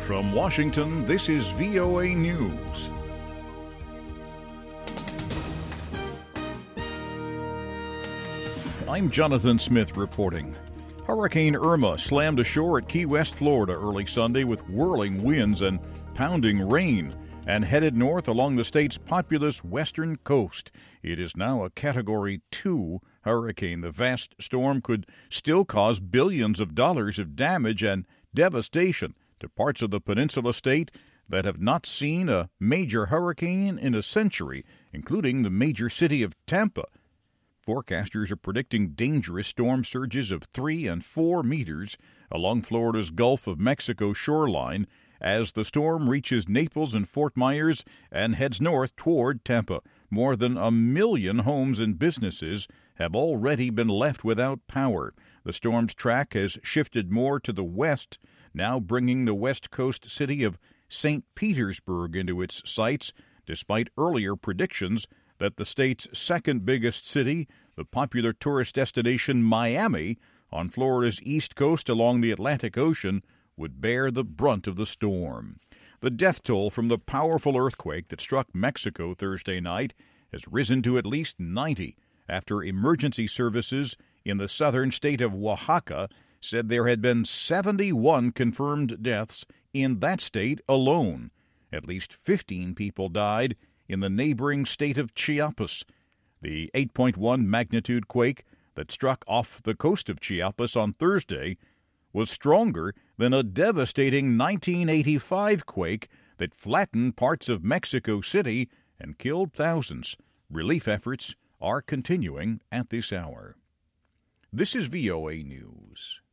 From Washington, this is VOA News. I'm Jonathan Smith reporting. Hurricane Irma slammed ashore at Key West, Florida early Sunday with whirling winds and pounding rain and headed north along the state's populous western coast. It is now a Category 2 hurricane. The vast storm could still cause billions of dollars of damage and devastation to parts of the peninsula state that have not seen a major hurricane in a century, including the major city of Tampa. Forecasters are predicting dangerous storm surges of 3 and 4 meters along Florida's Gulf of Mexico shoreline as the storm reaches Naples and Fort Myers and heads north toward Tampa. More than 1 million homes and businesses have already been left without power. The storm's track has shifted more to the west, now bringing the west coast city of St. Petersburg into its sights, despite earlier predictions that the state's second biggest city, the popular tourist destination Miami, on Florida's east coast along the Atlantic Ocean, would bear the brunt of the storm. The death toll from the powerful earthquake that struck Mexico Thursday night has risen to at least 90 after emergency services in the southern state of Oaxaca said there had been 71 confirmed deaths in that state alone. At least 15 people died in the neighboring state of Chiapas. The 8.1 magnitude quake that struck off the coast of Chiapas on Thursday was stronger than a devastating 1985 quake that flattened parts of Mexico City and killed thousands. Relief efforts are continuing at this hour. This is VOA News.